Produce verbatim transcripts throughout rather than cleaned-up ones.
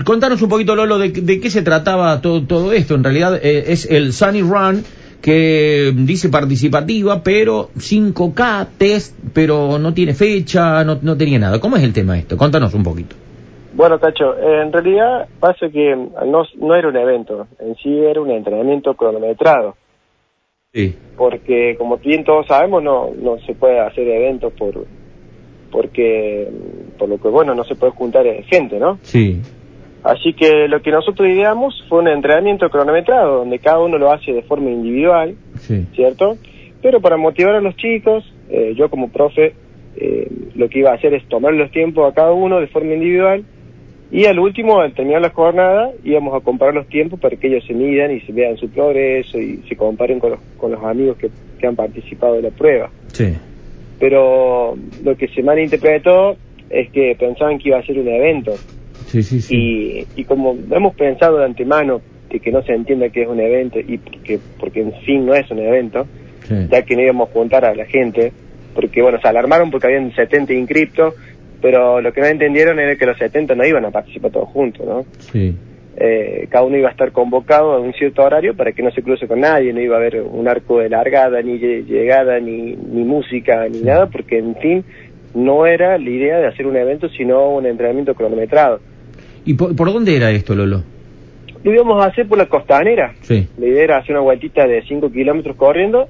contanos un poquito, Lolo, de, de qué se trataba todo, todo esto. En realidad eh, es el Sunny Run, que dice participativa, pero cinco K, test, pero no tiene fecha, no, no tenía nada. ¿Cómo es el tema esto? Contanos un poquito. Bueno, Tacho, eh, en realidad pasa que no, no era un evento, en sí era un entrenamiento cronometrado. Sí. Porque, como bien todos sabemos, no no se puede hacer eventos por porque, por lo que, bueno, no se puede juntar gente, ¿no? Sí. Así que lo que nosotros ideamos fue un entrenamiento cronometrado, donde cada uno lo hace de forma individual, Sí. ¿cierto? Pero para motivar a los chicos, eh, yo como profe, eh, lo que iba a hacer es tomar los tiempos a cada uno de forma individual, y al último, al terminar la jornada, íbamos a comparar los tiempos para que ellos se midan y se vean su progreso y se comparen con los, con los amigos que, que han participado de la prueba. Sí. Pero lo que se malinterpretó es que pensaban que iba a ser un evento. Sí, sí, sí. Y, y como hemos pensado de antemano de que no se entienda que es un evento, y porque, porque en fin no es un evento, Sí. ya que no íbamos a juntar a la gente, porque bueno, se alarmaron porque habían setenta inscriptos, pero lo que no entendieron era que los setenta no iban a participar todos juntos, ¿no? Sí. Eh, cada uno iba a estar convocado a un cierto horario para que no se cruce con nadie, no iba a haber un arco de largada, ni llegada, ni, ni música, ni Sí. nada, porque en fin, no era la idea de hacer un evento, sino un entrenamiento cronometrado. ¿Y por, por dónde era esto, Lolo? Lo íbamos a hacer por la costanera. Sí. La idea era hacer una vueltita de cinco kilómetros corriendo,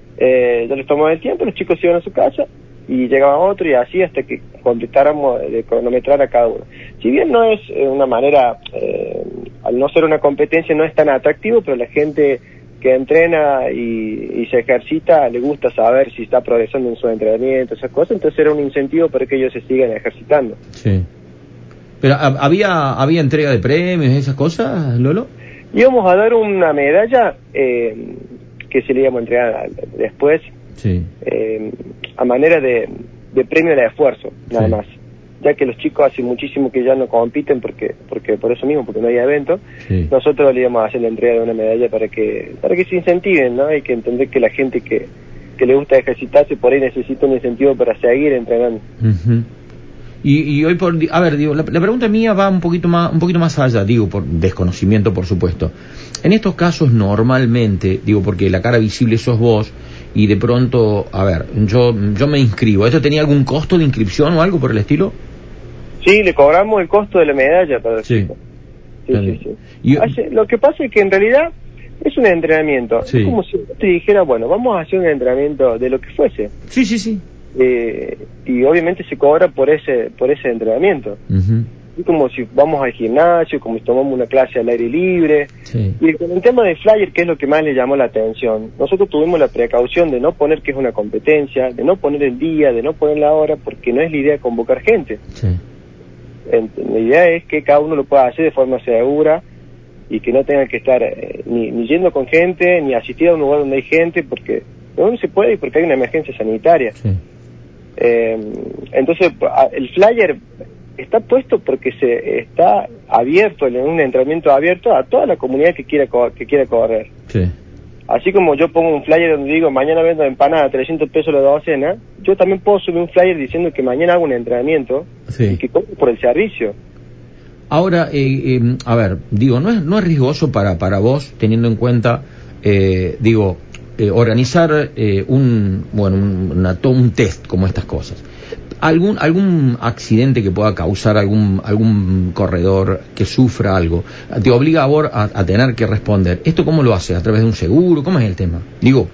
eh, yo les tomaba el tiempo, los chicos iban a su casa, y llegaba otro y así hasta que completáramos de cronometrar a cada uno. Si bien no es eh, una manera, eh, al no ser una competencia no es tan atractivo, pero la gente que entrena y, y se ejercita le gusta saber si está progresando en su entrenamiento, esas cosas, entonces era un incentivo para que ellos se sigan ejercitando. Sí. Pero ¿había había entrega de premios y esas cosas, Lolo? Íbamos a dar una medalla eh, que se le íbamos a entregar después. Sí. Eh, a manera de, de premio de esfuerzo, nada Sí. más, ya que los chicos hace muchísimo que ya no compiten porque porque por eso mismo, porque no hay evento. Sí. Nosotros le íbamos a hacer la entrega de una medalla para que para que se incentiven, ¿no? Hay que entender que la gente que, que le gusta ejercitarse por ahí necesita un incentivo para seguir entrenando. Uh-huh. Y, y hoy por a ver, digo, la, la pregunta mía va un poquito más un poquito más allá, digo, por desconocimiento, por supuesto. En estos casos normalmente, digo, porque la cara visible sos vos y de pronto, a ver, yo yo me inscribo, ¿esto tenía algún costo de inscripción o algo por el estilo? Sí, le cobramos el costo de la medalla para los Sí. chicos. Sí, Está sí, bien. sí. Y- Hace- lo que pasa es que en realidad es un entrenamiento. Sí. Es como si yo te dijera, bueno, vamos a hacer un entrenamiento de lo que fuese. Sí, sí, sí. Eh, y obviamente se cobra por ese por ese entrenamiento. Uh-huh. Es como si vamos al gimnasio, como si tomamos una clase al aire libre. Sí. Y con el tema de flyer, que es lo que más le llamó la atención, nosotros tuvimos la precaución de no poner que es una competencia, de no poner el día, de no poner la hora, porque no es la idea convocar gente. Sí. En- La idea es que cada uno lo pueda hacer de forma segura y que no tenga que estar eh, ni, ni yendo con gente, ni asistir a un lugar donde hay gente, porque no se puede y porque hay una emergencia sanitaria. Sí. Eh, entonces, a- el flyer está puesto porque se está abierto, en un entrenamiento abierto a toda la comunidad que quiera co- que quiera correr. Sí. Así como yo pongo un flyer donde digo mañana vendo empanada a trescientos pesos la docena, yo también puedo subir un flyer diciendo que mañana hago un entrenamiento Sí. y que cobro por el servicio. Ahora, eh, eh, a ver, digo, no es no es riesgoso para para vos, teniendo en cuenta, eh, digo, eh, organizar eh, un bueno un, una, to- un test como estas cosas. Algún algún accidente que pueda causar algún algún corredor que sufra algo, te obliga a vos a, a tener que responder. ¿Esto cómo lo hace? ¿A través de un seguro? ¿Cómo es el tema? Digo.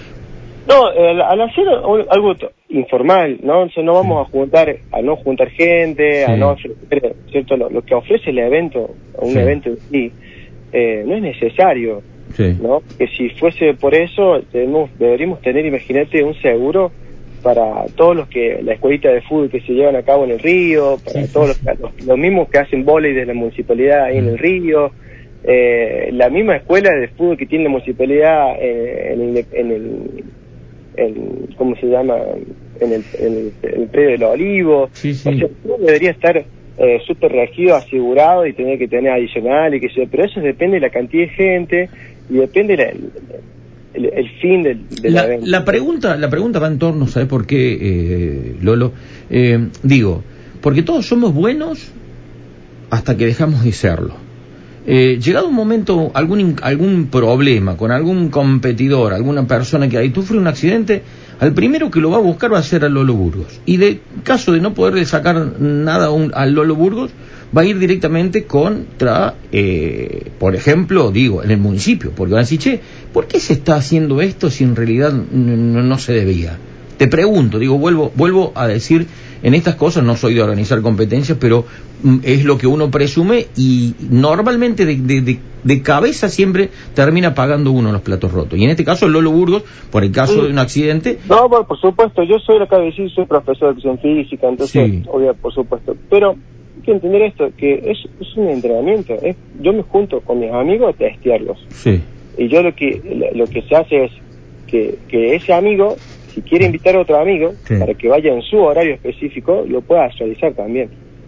No, al, al hacer algo t- informal, ¿no? Entonces no vamos sí. a juntar, a no juntar gente, sí. a no ofrecer, ¿cierto? Lo, lo que ofrece el evento, un sí. evento en sí, eh, no es necesario, sí. ¿no? Que si fuese por eso, tenemos, deberíamos tener, imagínate, un seguro para todos los que, la escuelita de fútbol que se llevan a cabo en el río, para sí, todos sí. Los, los, los mismos que hacen vóley de la municipalidad ahí mm. en el río, eh, la misma escuela de fútbol que tiene la municipalidad eh, en el, en el en, ¿cómo se llama? En el, en el, en el predio de los Olivos. Sí, sí. O sea, todo debería estar eh, súper regido, asegurado y tener que tener adicional y que sea, pero eso depende de la cantidad de gente y depende de la, el, el fin del, del la, evento. La pregunta, la pregunta va en torno, ¿sabes por qué, eh, Lolo? Eh, digo, porque todos somos buenos hasta que dejamos de serlo. Eh, llegado un momento, algún algún problema con algún competidor, alguna persona que ahí sufre un accidente, al primero que lo va a buscar va a ser al Lolo Burgos. Y de caso de no poderle sacar nada a un, al Lolo Burgos, va a ir directamente contra, eh, por ejemplo, digo, en el municipio, porque van a decir, che, ¿por qué se está haciendo esto si en realidad no, no se debía? Te pregunto, digo, vuelvo, vuelvo a decir, en estas cosas no soy de organizar competencias, pero mm, es lo que uno presume y normalmente de, de, de, de cabeza siempre termina pagando uno los platos rotos. Y en este caso el Lolo Burgos, por el caso sí. de un accidente... No, por, por supuesto, yo soy, lo que acabo de decir, soy profesor de educación física, entonces, sí. obvio, por supuesto. Pero hay que entender esto, que es, es un entrenamiento. Es, yo me junto con mis amigos a testearlos. Sí. Y yo lo que lo que se hace es que, que ese amigo, si quiere invitar a otro amigo, sí. para que vaya en su horario específico, lo pueda realizar también.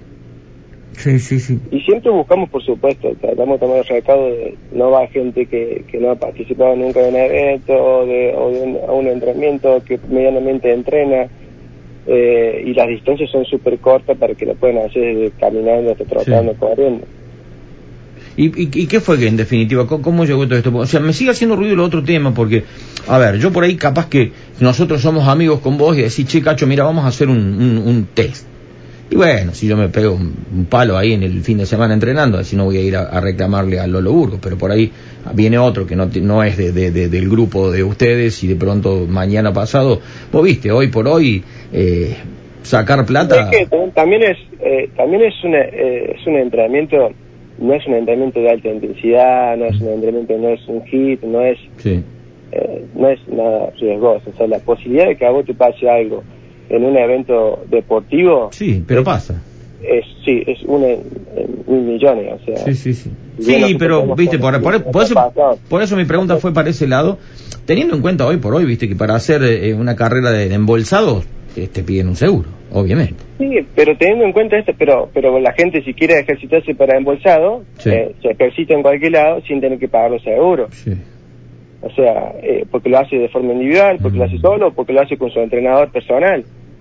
Sí, sí, sí. Y siempre buscamos, por supuesto, tratamos de tomar el recado de no va gente que, que no ha participado nunca en un evento o de, o de un, un entrenamiento que medianamente entrena, eh, y las distancias son súper cortas para que lo puedan hacer caminando, hasta trotando, sí. corriendo. ¿Y, y, ¿Y qué fue que, en definitiva, cómo, cómo llegó todo esto? O sea, me sigue haciendo ruido el otro tema, porque, a ver, yo por ahí capaz que nosotros somos amigos con vos y decís, che, Cacho, mira, vamos a hacer un, un, un test. Y bueno, si yo me pego un, un palo ahí en el fin de semana entrenando, así no voy a ir a, a reclamarle a Lolo Burgos, pero por ahí viene otro que no, no es de, de, de, del grupo de ustedes y de pronto mañana pasado, vos viste, hoy por hoy, eh, sacar plata... Es que también es, eh, también es, una, eh, es un entrenamiento... No es un entrenamiento de alta intensidad, no es un entrenamiento, no es un hit, no es sí. eh, no es nada riesgoso. O sea, la posibilidad de que a vos te pase algo en un evento deportivo... Sí, pero es, pasa. Es, sí, es uno en, en mil millones, o sea... Sí, sí, sí. Sí, pero, viste, por, por, por, eso, por eso mi pregunta fue para ese lado, teniendo en cuenta hoy por hoy, viste, que para hacer eh, una carrera de, de embolsados, eh, te piden un seguro, obviamente. Sí, pero teniendo en cuenta esto, pero pero la gente si quiere ejercitarse para embolsado, sí. eh, se ejercita en cualquier lado sin tener que pagar los seguros. Sí. O sea, eh, porque lo hace de forma individual, porque mm. lo hace solo, porque lo hace con su entrenador personal.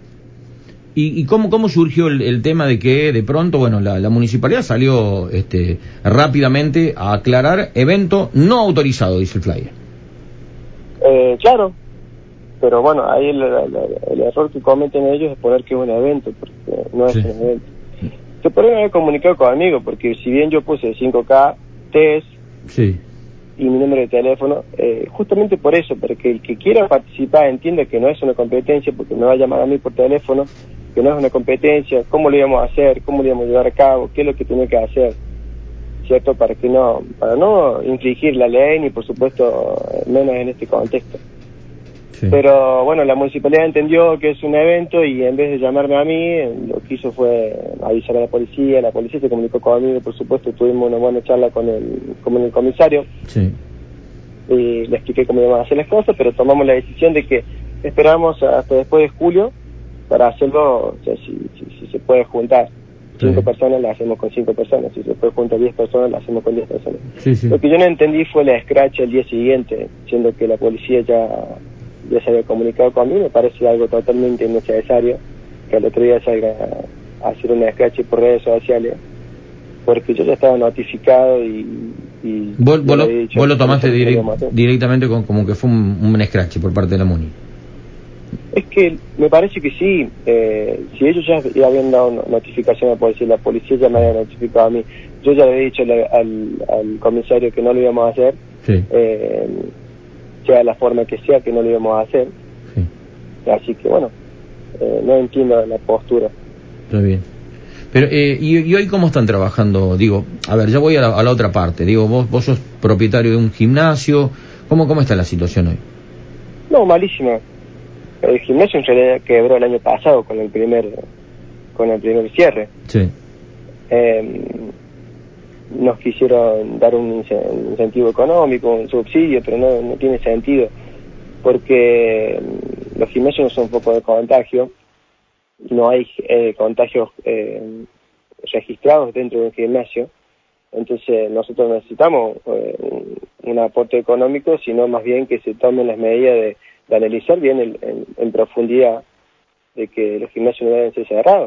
¿Y, y cómo, cómo surgió el, el tema de que de pronto, bueno, la, la municipalidad salió este, rápidamente a aclarar evento no autorizado, dice el flyer? Eh, claro. Pero bueno, ahí el, el, el error que cometen ellos es poner que es un evento, porque no es sí. un evento. Se podrían haber comunicado conmigo, porque si bien yo puse cinco K, test sí. y mi número de teléfono, eh, justamente por eso, para que el que quiera participar entienda que no es una competencia, porque me va a llamar a mí por teléfono, que no es una competencia, cómo lo íbamos a hacer, cómo lo íbamos a llevar a cabo, qué es lo que tenía que hacer, ¿cierto? Para que no, para no infringir la ley, ni por supuesto menos en este contexto. Sí. Pero bueno, la municipalidad entendió que es un evento y en vez de llamarme a mí, lo que hizo fue avisar a la policía. La policía se comunicó conmigo, por supuesto, tuvimos una buena charla con el, con el comisario. Sí. Y le expliqué cómo iban a hacer las cosas, pero tomamos la decisión de que esperamos hasta después de julio para hacerlo, o sea, si, si, si se puede juntar cinco sí. personas, la hacemos con cinco personas. Si se puede juntar diez personas, la hacemos con diez personas. Sí, sí. Lo que yo no entendí fue la escracha el día siguiente, siendo que la policía ya... ya se había comunicado conmigo. Me parece algo totalmente innecesario que al otro día salga a hacer una escrache por redes sociales, porque yo ya estaba notificado y... y ¿Vos, vos, lo, dicho, vos lo tomaste direct, directamente con, como que fue un, un escrache por parte de la MUNI? Es que me parece que sí, eh, si ellos ya, ya habían dado notificación a la policía, la policía ya me había notificado a mí, yo ya le había dicho al, al, al comisario que no lo íbamos a hacer, sí. eh, sea la forma que sea, que no lo íbamos a hacer. Sí. Así que bueno, eh, no entiendo la postura. Está bien. Pero, eh, y, ¿y hoy cómo están trabajando? Digo, a ver, ya voy a la, a la otra parte. Digo, vos vos sos propietario de un gimnasio. ¿Cómo, cómo está la situación hoy? No, malísima. El gimnasio en realidad quebró el año pasado con el primer con el primer cierre. Sí. Eh, nos quisieron dar un incentivo económico, un subsidio, pero no, no tiene sentido, porque los gimnasios no son un foco de contagio, no hay eh, contagios eh, registrados dentro de un gimnasio, entonces nosotros necesitamos eh, un, un aporte económico, sino más bien que se tomen las medidas de, de analizar bien el, en, en profundidad de que los gimnasios no deben ser cerrados.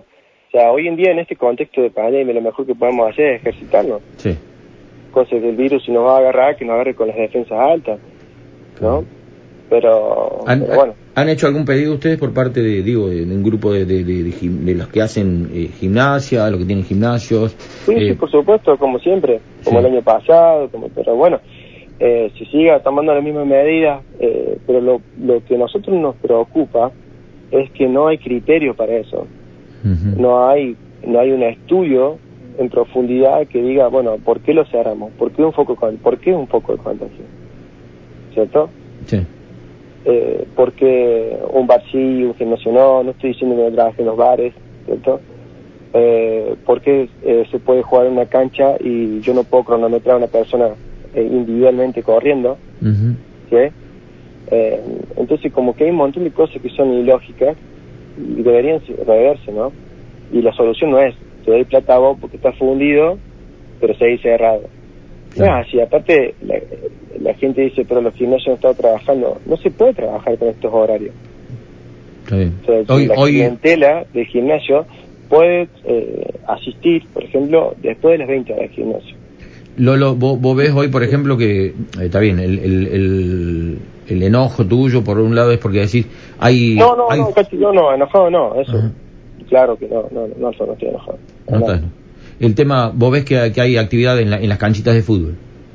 O sea, hoy en día en este contexto de pandemia lo mejor que podemos hacer es ejercitarnos. Sí. Cosas del virus, si nos va a agarrar, que nos agarre con las defensas altas, ¿no? Pero, ¿Han, pero bueno. ¿Han hecho algún pedido ustedes por parte de, digo, de, de un grupo de, de, de, de, de los que hacen eh, gimnasia, los que tienen gimnasios? Sí, eh... sí, por supuesto, como siempre, como sí. El año pasado, como pero bueno, eh, se siga tomando las mismas medidas, eh, pero lo, lo que a nosotros nos preocupa es que no hay criterio para eso. Uh-huh. No hay no hay un estudio en profundidad que diga, bueno, ¿por qué lo cerramos? ¿Por qué un foco de, ¿por qué un foco de contagio? ¿Cierto? Sí. Eh, porque un bar sí, un gimnasio no, no estoy diciendo que no trabaje en los bares, ¿cierto? Eh, ¿Por qué eh, se puede jugar en una cancha y yo no puedo cronometrar a una persona eh, individualmente corriendo? Uh-huh. ¿Sí? Eh, entonces como que hay un montón de cosas que son ilógicas y deberían reverse, ¿no? Y la solución no es, te doy plata a vos porque está fundido, pero seguís cerrado. Claro. No es así, aparte la, la gente dice, pero los gimnasios no están trabajando. No se puede trabajar con estos horarios. Está bien. O sea, hoy, la hoy... clientela del gimnasio puede eh, asistir, por ejemplo, después de las veinte horas del gimnasio. Lolo, vos, vos ves hoy, por ejemplo, que, eh, está bien, el, el, el, el enojo tuyo, por un lado, es porque decís, hay... No, no, hay... no, casi, no, no, enojado no, eso... Ajá. Claro que no, no, no, no, no estoy enojado. No estás, no. El tema, vos ves que, que hay actividad en, la, en las canchitas de fútbol.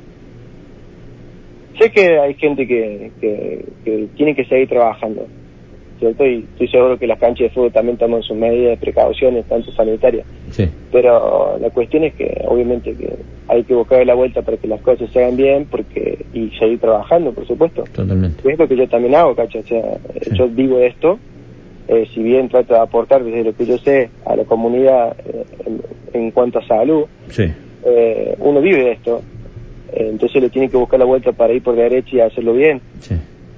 Sé que hay gente que, que, que tiene que seguir trabajando, ¿cierto? Y estoy seguro que las canchas de fútbol también toman sus medidas de precauciones, tanto sanitarias. Sí. Pero la cuestión es que, obviamente, que hay que buscar la vuelta para que las cosas se hagan bien, porque y seguir trabajando, por supuesto. Totalmente. Es lo que yo también hago, ¿cacho? O sea, sí. Yo vivo esto. Eh, si bien trato de aportar desde lo que yo sé a la comunidad eh, en, en cuanto a salud, sí. eh, uno vive esto, eh, entonces le tiene que buscar la vuelta para ir por derecha y hacerlo bien. Sí.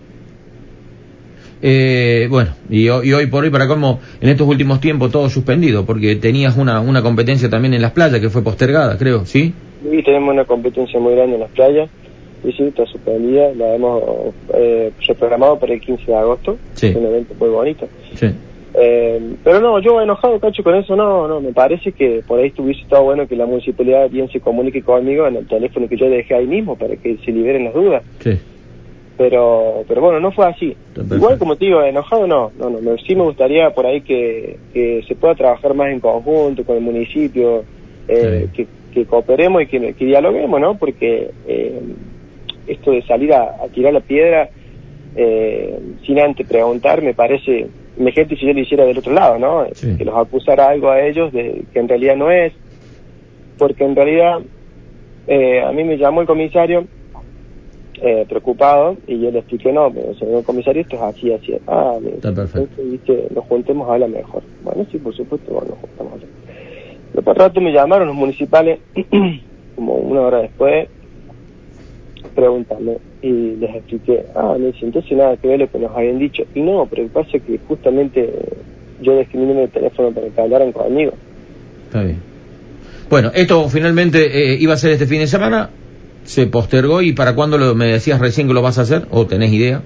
Eh, bueno, y, y hoy por hoy, para cómo, en estos últimos tiempos todo suspendido, porque tenías una, una competencia también en las playas que fue postergada, creo, ¿sí? Sí, tenemos una competencia muy grande en las playas. Sí, sí, está suspendida, la hemos eh, reprogramado para el quince de agosto, sí. Es un evento muy bonito. Sí. Eh, pero no, yo enojado, Cacho, con eso no, no, me parece que por ahí estuviese estado bueno que la municipalidad bien se comunique conmigo en el teléfono que yo dejé ahí mismo para que se liberen las dudas. Sí. Pero, pero bueno, no fue así. Igual, como te digo, enojado no, no, no, sí me gustaría por ahí que, que se pueda trabajar más en conjunto con el municipio, eh, sí. que, que cooperemos y que, que dialoguemos, ¿no? Porque eh, esto de salir a, a tirar la piedra eh, sin antes preguntar me parece, imagínate si yo lo hiciera del otro lado, ¿no? Sí. Que los acusara algo a ellos de que en realidad no es, porque en realidad eh, a mí me llamó el comisario eh, preocupado y yo le expliqué, no, pero señor comisario, esto es así, así. Ah, está perfecto. Y que nos juntemos a hablar mejor. Bueno, sí, por supuesto, bueno, nos juntamos a hablar. Pero por rato me llamaron los municipales como una hora después preguntarme y les expliqué, ah, me dice, entonces nada que ver lo que nos habían dicho. Y no, pero el pasa es que justamente yo discriminé el teléfono para que hablaran conmigo. Está bien. Bueno, esto finalmente eh, iba a ser este fin de semana, se postergó, ¿y para cuándo lo, me decías recién que lo vas a hacer? ¿O tenés idea?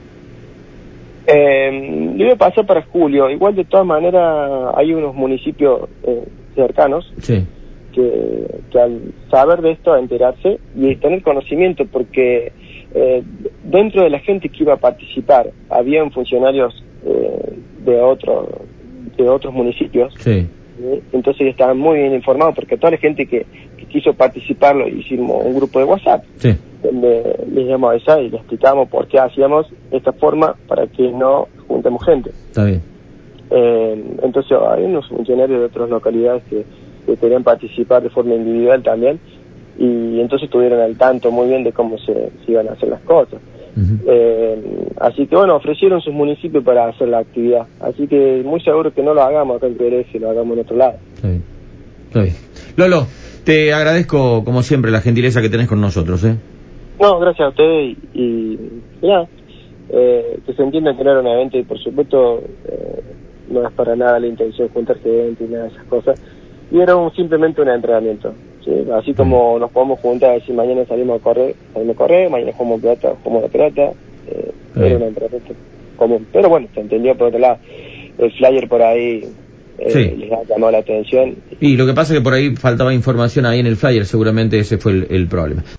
Eh, lo iba a pasar para julio. Igual, de todas maneras, hay unos municipios eh, cercanos sí. que, que al saber de esto, a enterarse y tener conocimiento, porque eh, dentro de la gente que iba a participar habían funcionarios eh, de otros de otros municipios. Sí. ¿sí? Entonces estaban muy bien informados, porque toda la gente que, que quiso participar lo hicimos un grupo de WhatsApp. Sí. Donde les llamamos a esa y les explicábamos por qué hacíamos esta forma para que no juntemos gente. Está bien. Eh, entonces hay unos funcionarios de otras localidades que, que querían participar de forma individual también, y entonces estuvieron al tanto muy bien de cómo se, se iban a hacer las cosas. Uh-huh. Eh, así que bueno, ofrecieron sus municipios para hacer la actividad, así que muy seguro que no lo hagamos acá en Querés, lo hagamos en otro lado. Está bien. Está bien. Lolo, te agradezco como siempre la gentileza que tenés con nosotros, ¿eh? No, gracias a ustedes y, y nada, eh, que se entienda que no era un evento y por supuesto eh, no es para nada la intención de juntarse gente y nada de esas cosas, y era un, simplemente un entrenamiento, ¿sí? Así como nos podemos juntar, decir mañana salimos a correr, salimos a correr, mañana jugamos pelota, jugamos la pelota, eh, era un entrenamiento común, pero bueno, se entendió por otro lado. El flyer por ahí eh, sí. les ha llamado la atención. Y lo que pasa es que por ahí faltaba información ahí en el flyer, seguramente ese fue el, el problema.